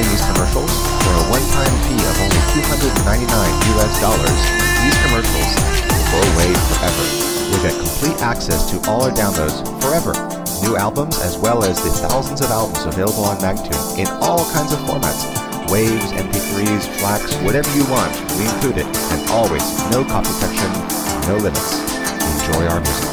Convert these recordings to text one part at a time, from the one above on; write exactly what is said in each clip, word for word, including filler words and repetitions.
hearing these commercials, for a one-time fee of only two hundred ninety-nine U S dollars, these commercials will go away forever. You'll get complete access to all our downloads forever. New albums as well as the thousands of albums available on Magnatune in all kinds of formats. Waves, M P threes, FLACs, whatever you want, we include it. And always, no copy protection, no limits. Enjoy our music.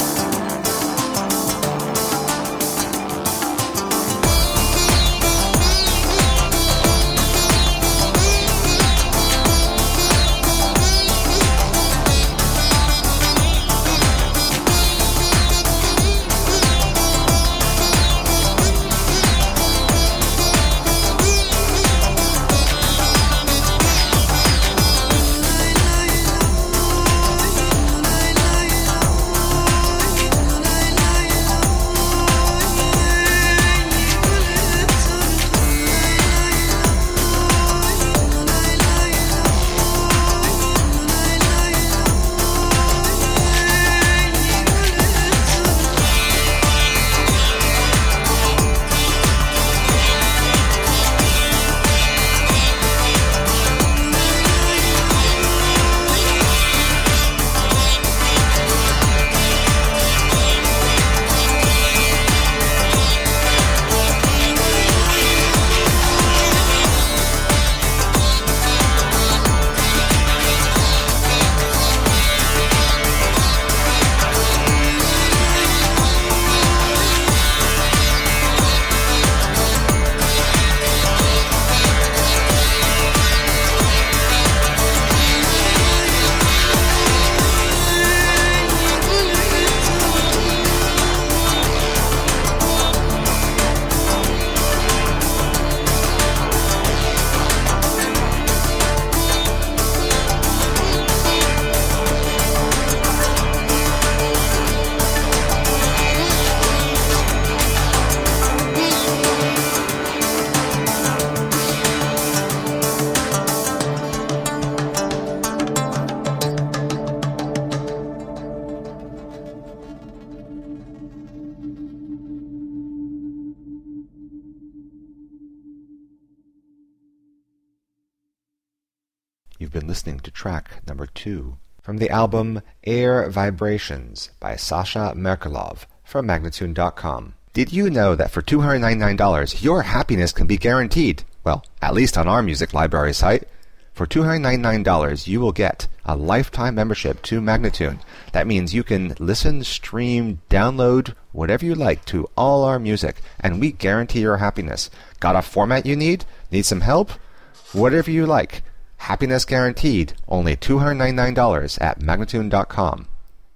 You've been listening to track number two from the album Air Vibrations by Sasha Merkelov from Magnatune dot com. Did you know that for two hundred ninety-nine dollars your happiness can be guaranteed? Well, at least on our music library site. For two hundred ninety-nine dollars you will get a lifetime membership to Magnatune. That means you can listen, stream, download, whatever you like to all our music, and we guarantee your happiness. Got a format you need? Need some help? Whatever you like. Happiness guaranteed. Only two hundred ninety-nine dollars at Magnatune dot com.